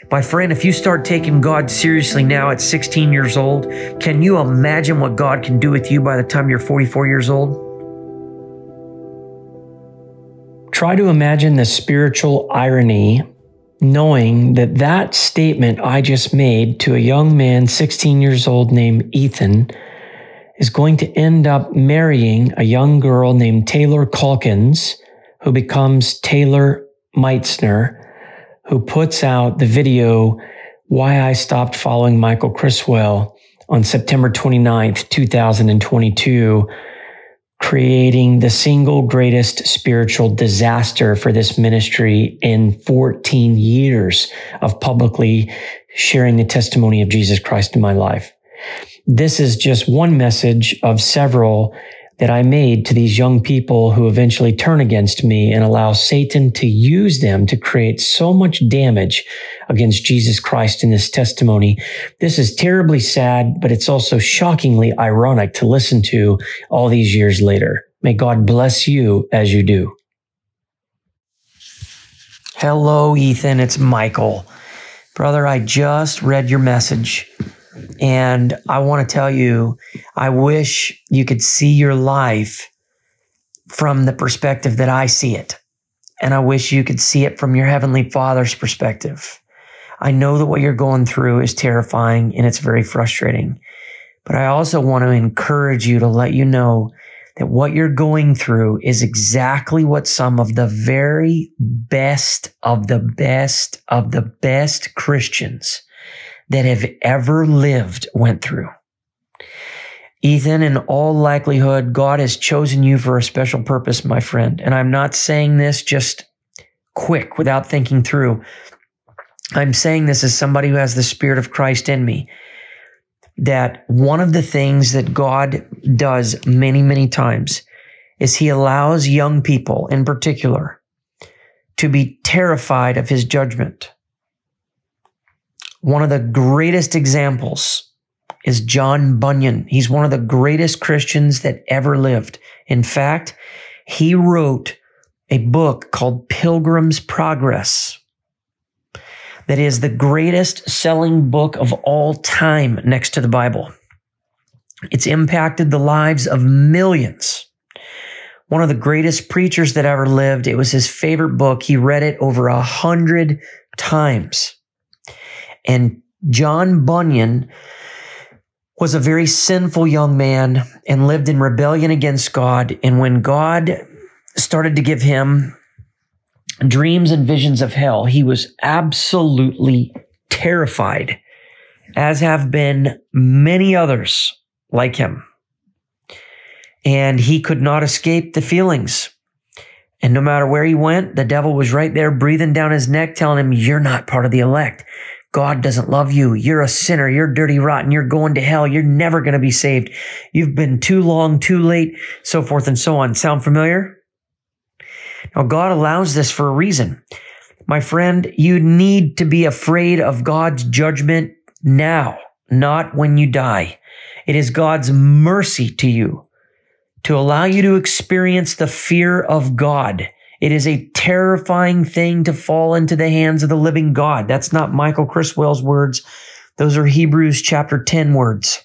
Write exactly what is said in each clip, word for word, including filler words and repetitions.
My friend, if you start taking God seriously now at sixteen years old, can you imagine what God can do with you by the time you're forty-four years old? Try to imagine the spiritual irony, knowing that that statement I just made to a young man, sixteen years old, named Ethan, is going to end up marrying a young girl named Taylor Calkins, who becomes Taylor Meitzner, who puts out the video, Why I Stopped Following Michael Criswell, on September twenty-ninth, two thousand twenty-two, creating the single greatest spiritual disaster for this ministry in fourteen years of publicly sharing the testimony of Jesus Christ in my life. This is just one message of several that I made to these young people who eventually turn against me and allow Satan to use them to create so much damage against Jesus Christ in this testimony. This is terribly sad, but it's also shockingly ironic to listen to all these years later. May God bless you as you do. Hello, Ethan. It's Michael. Brother, I just read your message. And I want to tell you, I wish you could see your life from the perspective that I see it. And I wish you could see it from your Heavenly Father's perspective. I know that what you're going through is terrifying and it's very frustrating. But I also want to encourage you to let you know that what you're going through is exactly what some of the very best of the best of the best Christians that have ever lived went through. Ethan, in all likelihood, God has chosen you for a special purpose, my friend. And I'm not saying this just quick without thinking through. I'm saying this as somebody who has the Spirit of Christ in me, that one of the things that God does many, many times is he allows young people in particular to be terrified of his judgment. One of the greatest examples is John Bunyan. He's one of the greatest Christians that ever lived. In fact, he wrote a book called Pilgrim's Progress that is the greatest selling book of all time next to the Bible. It's impacted the lives of millions. One of the greatest preachers that ever lived. It was his favorite book. He read it over a hundred times. And John Bunyan was a very sinful young man and lived in rebellion against God. And when God started to give him dreams and visions of hell, he was absolutely terrified, as have been many others like him. And he could not escape the feelings. And no matter where he went, the devil was right there breathing down his neck, telling him, you're not part of the elect. God doesn't love you. You're a sinner. You're dirty, rotten. You're going to hell. You're never going to be saved. You've been too long, too late, so forth and so on. Sound familiar? Now, God allows this for a reason. My friend, you need to be afraid of God's judgment now, not when you die. It is God's mercy to you to allow you to experience the fear of God. It is a terrifying thing to fall into the hands of the living God. That's not Michael Criswell's words. Those are Hebrews chapter ten words.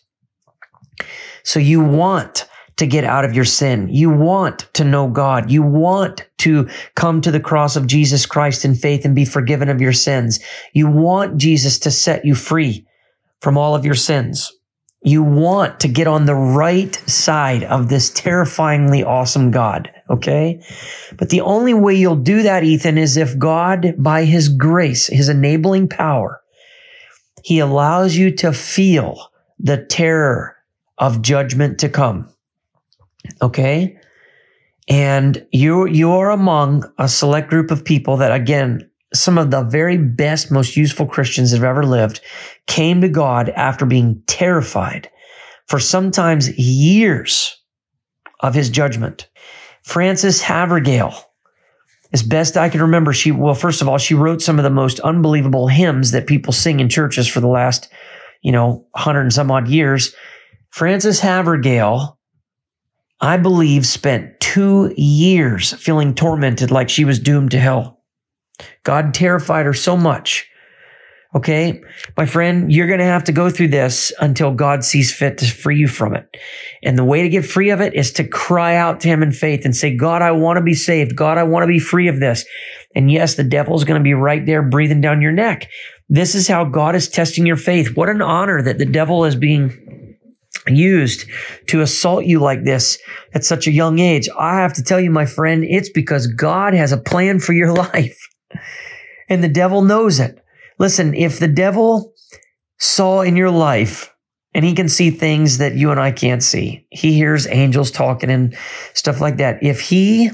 So you want to get out of your sin. You want to know God. You want to come to the cross of Jesus Christ in faith and be forgiven of your sins. You want Jesus to set you free from all of your sins. You want to get on the right side of this terrifyingly awesome God, okay? But the only way you'll do that, Ethan, is if God, by his grace, his enabling power, he allows you to feel the terror of judgment to come, okay? And you, you are among a select group of people that, again, some of the very best, most useful Christians that have ever lived came to God after being terrified for sometimes years of his judgment. Frances Havergal, as best I can remember, she, well, first of all, she wrote some of the most unbelievable hymns that people sing in churches for the last, you know, hundred and some odd years. Frances Havergal, I believe, spent two years feeling tormented like she was doomed to hell. God terrified her so much Okay, my friend, you're going to have to go through this until God sees fit to free you from it. And the way to get free of it is to cry out to him in faith and say, God, I want to be saved. God, I want to be free of this. And yes, the devil's going to be right there breathing down your neck. This is how God is testing your faith. What an honor that the devil is being used to assault you like this at such a young age. I have to tell you, my friend, it's because God has a plan for your life. And the devil knows it. Listen, if the devil saw in your life, and he can see things that you and I can't see, he hears angels talking and stuff like that. If he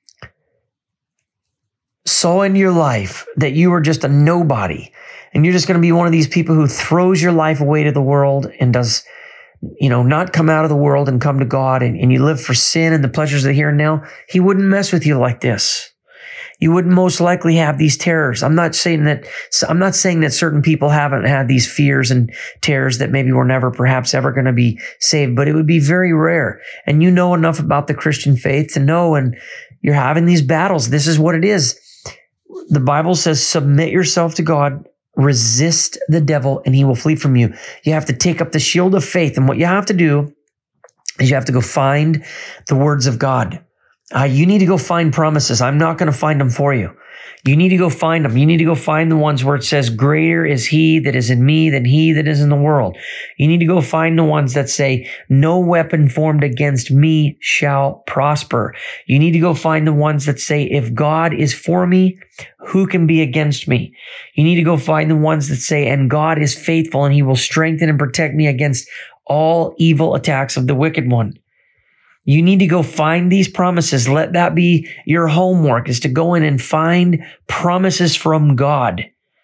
saw in your life that you were just a nobody, and you're just going to be one of these people who throws your life away to the world and does, you know, not come out of the world and come to God, and, and you live for sin and the pleasures of the here and now, he wouldn't mess with you like this. You wouldn't most likely have these terrors. I'm not saying that, I'm not saying that certain people haven't had these fears and terrors that maybe were never perhaps ever going to be saved, but it would be very rare. And you know enough about the Christian faith to know, and you're having these battles. This is what it is. The Bible says, submit yourself to God, resist the devil, and he will flee from you. You have to take up the shield of faith. And what you have to do is you have to go find the words of God. Uh, you need to go find promises. I'm not going to find them for you. You need to go find them. You need to go find the ones where it says, greater is he that is in me than he that is in the world. You need to go find the ones that say, no weapon formed against me shall prosper. You need to go find the ones that say, if God is for me, who can be against me? You need to go find the ones that say, and God is faithful and he will strengthen and protect me against all evil attacks of the wicked one. You need to go find these promises. Let that be your homework, is to go in and find promises from God.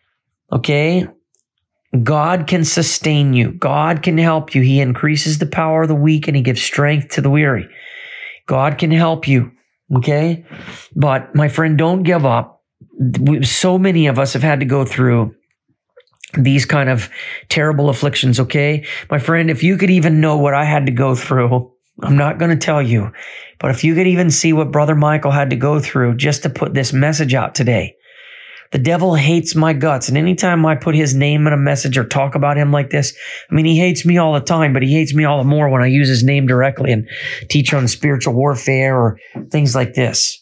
Okay? God can sustain you. God can help you. He increases the power of the weak and he gives strength to the weary. God can help you. Okay? But my friend, don't give up. So many of us have had to go through these kind of terrible afflictions. Okay? My friend, if you could even know what I had to go through, I'm not going to tell you, but if you could even see what Brother Michael had to go through just to put this message out today. The devil hates my guts. And anytime I put his name in a message or talk about him like this, I mean, he hates me all the time, but he hates me all the more when I use his name directly and teach on spiritual warfare or things like this.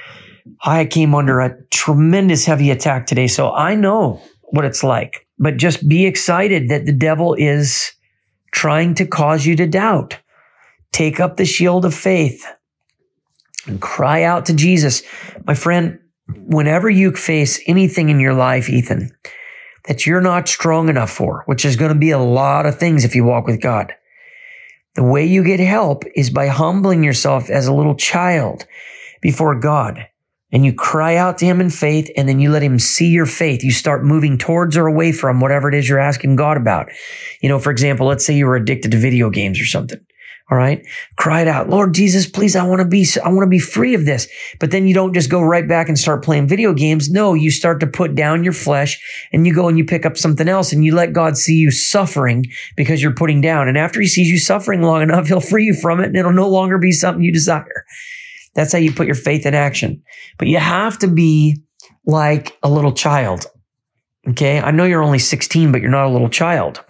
I came under a tremendous heavy attack today, so I know what it's like. But just be excited that the devil is trying to cause you to doubt. Take up the shield of faith and cry out to Jesus. My friend, whenever you face anything in your life, Ethan, that you're not strong enough for, which is going to be a lot of things if you walk with God, the way you get help is by humbling yourself as a little child before God. And you cry out to him in faith, and then you let him see your faith. You start moving towards or away from whatever it is you're asking God about. You know, for example, let's say you were addicted to video games or something. All right. Cried out, Lord Jesus, please, I want to be, I want to be free of this. But then you don't just go right back and start playing video games. No, you start to put down your flesh and you go and you pick up something else and you let God see you suffering because you're putting down. And after he sees you suffering long enough, he'll free you from it and it'll no longer be something you desire. That's how you put your faith in action. But you have to be like a little child. Okay. I know you're only sixteen, but you're not a little child.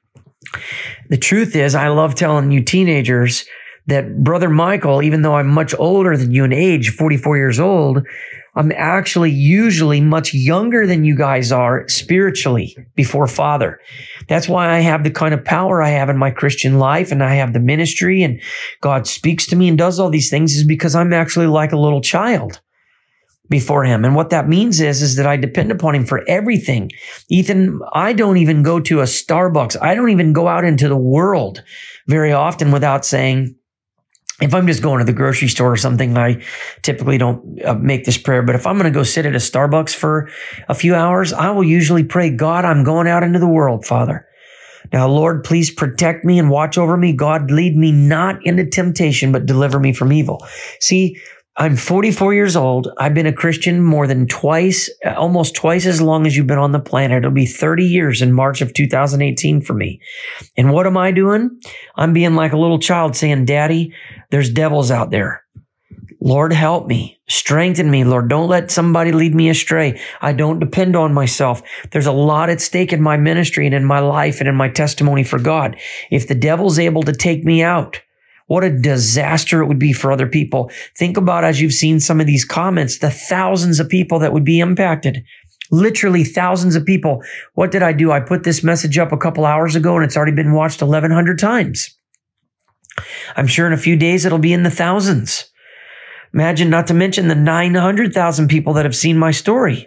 The truth is, I love telling you teenagers that Brother Michael, even though I'm much older than you in age, forty-four years old, I'm actually usually much younger than you guys are spiritually before Father. That's why I have the kind of power I have in my Christian life, and I have the ministry, and God speaks to me and does all these things, is because I'm actually like a little child before him. And what that means is, is that I depend upon him for everything. Ethan, I don't even go to a Starbucks. I don't even go out into the world very often without saying, if I'm just going to the grocery store or something, I typically don't uh, make this prayer. But if I'm going to go sit at a Starbucks for a few hours, I will usually pray, God, I'm going out into the world, Father. Now, Lord, please protect me and watch over me. God, lead me not into temptation, but deliver me from evil. See, I'm forty-four years old. I've been a Christian more than twice, almost twice as long as you've been on the planet. It'll be thirty years in March of two thousand eighteen for me. And what am I doing? I'm being like a little child saying, Daddy, there's devils out there. Lord, help me. Strengthen me, Lord. Don't let somebody lead me astray. I don't depend on myself. There's a lot at stake in my ministry and in my life and in my testimony for God. If the devil's able to take me out, what a disaster it would be for other people. Think about, as you've seen some of these comments, the thousands of people that would be impacted. Literally thousands of people. What did I do? I put this message up a couple hours ago and it's already been watched eleven hundred times. I'm sure in a few days it'll be in the thousands. Imagine, not to mention the nine hundred thousand people that have seen my story.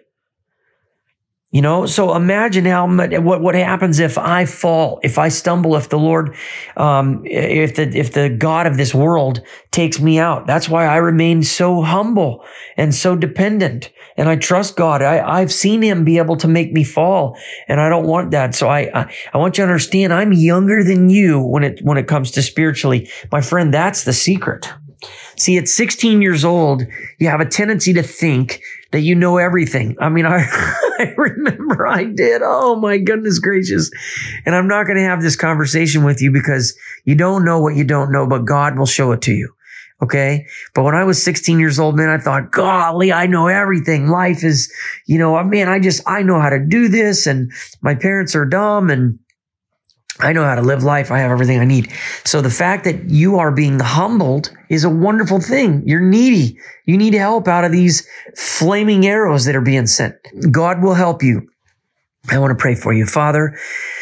You know, so imagine how much, what, what happens if I fall, if I stumble, if the Lord, um, if the, if the God of this world takes me out. That's why I remain so humble and so dependent. And I trust God. I, I've seen him be able to make me fall, and I don't want that. So I, I, I want you to understand, I'm younger than you when it, when it comes to spiritually. My friend, that's the secret. See, at sixteen years old, you have a tendency to think that you know everything. I mean, I, I remember I did. Oh my goodness gracious. And I'm not going to have this conversation with you because you don't know what you don't know, but God will show it to you. Okay. But when I was sixteen years old, man, I thought, golly, I know everything. Life is, you know, man, I just, I know how to do this, and my parents are dumb, and I know how to live life. I have everything I need. So the fact that you are being humbled is a wonderful thing. You're needy. You need help out of these flaming arrows that are being sent. God will help you. I want to pray for you. Father,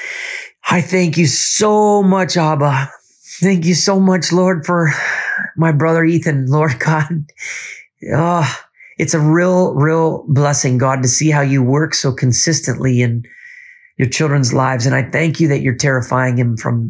I thank you so much, Abba. Thank you so much, Lord, for my brother Ethan. Lord God, oh, it's a real, real blessing, God, to see how you work so consistently in your children's lives. And I thank you that you're terrifying him from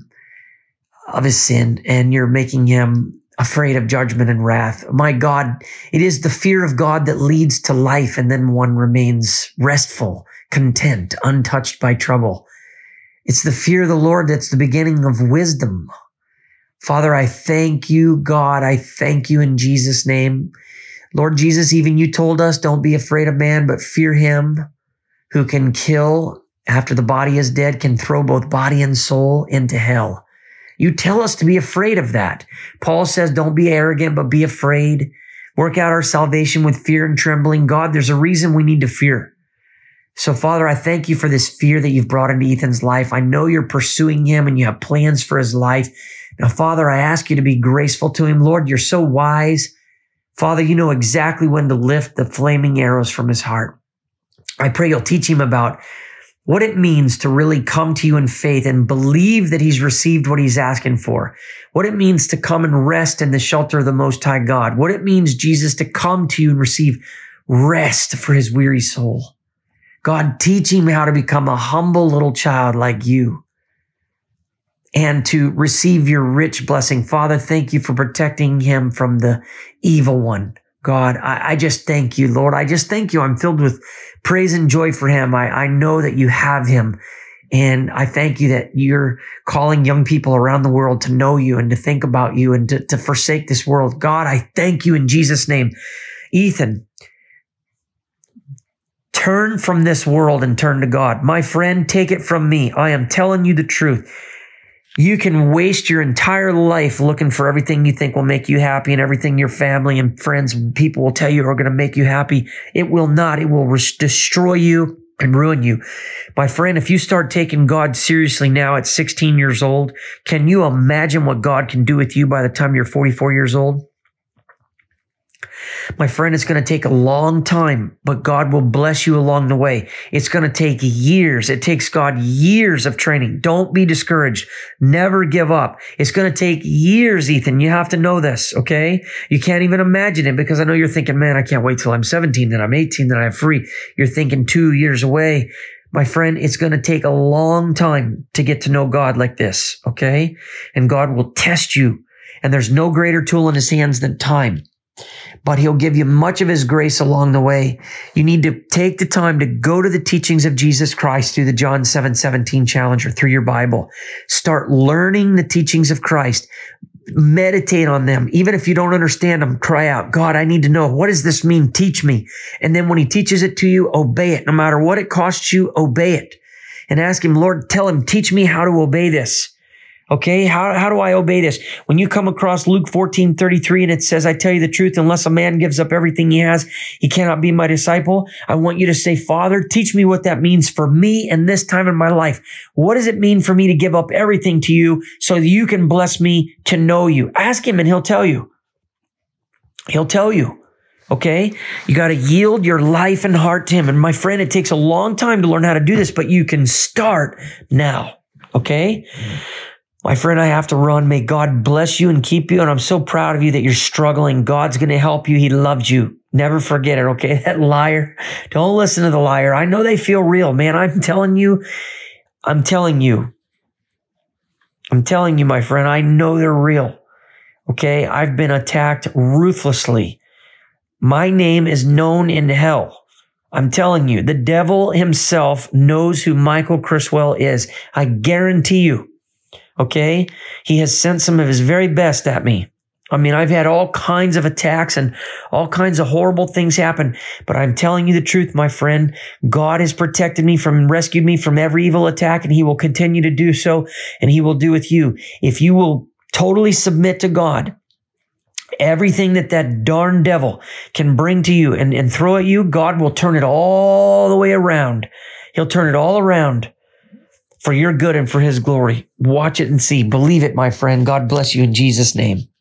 of his sin, and you're making him afraid of judgment and wrath. My God, it is the fear of God that leads to life, and then one remains restful, content, untouched by trouble. It's the fear of the Lord that's the beginning of wisdom. Father, I thank you, God. I thank you in Jesus' name. Lord Jesus, even you told us, don't be afraid of man, but fear him who can kill after the body is dead, can throw both body and soul into hell. You tell us to be afraid of that. Paul says, don't be arrogant, but be afraid. Work out our salvation with fear and trembling. God, there's a reason we need to fear. So, Father, I thank you for this fear that you've brought into Ethan's life. I know you're pursuing him and you have plans for his life. Now, Father, I ask you to be graceful to him. Lord, you're so wise. Father, you know exactly when to lift the flaming arrows from his heart. I pray you'll teach him about what it means to really come to you in faith and believe that he's received what he's asking for. What it means to come and rest in the shelter of the Most High God. What it means, Jesus, to come to you and receive rest for his weary soul. God, teach him how to become a humble little child like you and to receive your rich blessing. Father, thank you for protecting him from the evil one. God, I, I just thank you, Lord. I just thank you. I'm filled with praise and joy for him. I, I know that you have him. And I thank you that you're calling young people around the world to know you and to think about you and to, to forsake this world. God, I thank you in Jesus' name. Ethan, turn from this world and turn to God. My friend, take it from me. I am telling you the truth. You can waste your entire life looking for everything you think will make you happy and everything your family and friends and people will tell you are going to make you happy. It will not. It will res- destroy you and ruin you. My friend, if you start taking God seriously now at sixteen years old, can you imagine what God can do with you by the time you're forty-four years old? My friend, it's going to take a long time, but God will bless you along the way. It's going to take years. It takes God years of training. Don't be discouraged. Never give up. It's going to take years, Ethan. You have to know this, okay? You can't even imagine it because I know you're thinking, man, I can't wait till I'm seventeen, then I'm eighteen, then I'm free. You're thinking two years away. My friend, it's going to take a long time to get to know God like this, okay? And God will test you. And there's no greater tool in his hands than time. But he'll give you much of his grace along the way. You need to take the time to go to the teachings of Jesus Christ through the John seven seventeen challenge or through your Bible. Start learning the teachings of Christ. Meditate on them. Even if you don't understand them, cry out, God, I need to know. What does this mean? Teach me. And then when he teaches it to you, obey it. No matter what it costs you, obey it. And ask him, Lord, tell him, teach me how to obey this. Okay, how, how do I obey this? When you come across Luke fourteen thirty-three and it says, I tell you the truth, unless a man gives up everything he has, he cannot be my disciple. I want you to say, Father, teach me what that means for me and this time in my life. What does it mean for me to give up everything to you so that you can bless me to know you? Ask him and he'll tell you. He'll tell you. Okay, you got to yield your life and heart to him. And my friend, it takes a long time to learn how to do this, but you can start now. Okay. My friend, I have to run. May God bless you and keep you. And I'm so proud of you that you're struggling. God's going to help you. He loves you. Never forget it. Okay. That liar. Don't listen to the liar. I know they feel real, man. I'm telling you, I'm telling you, I'm telling you, my friend, I know they're real. Okay. I've been attacked ruthlessly. My name is known in hell. I'm telling you, the devil himself knows who Michael Criswell is. I guarantee you. Okay. He has sent some of his very best at me. I mean, I've had all kinds of attacks and all kinds of horrible things happen, but I'm telling you the truth, my friend. God has protected me from, rescued me from every evil attack, and he will continue to do so, and he will do with you. If you will totally submit to God, everything that that darn devil can bring to you and, and throw at you, God will turn it all the way around. He'll turn it all around for your good and for his glory. Watch it and see. Believe it, my friend. God bless you in Jesus' name.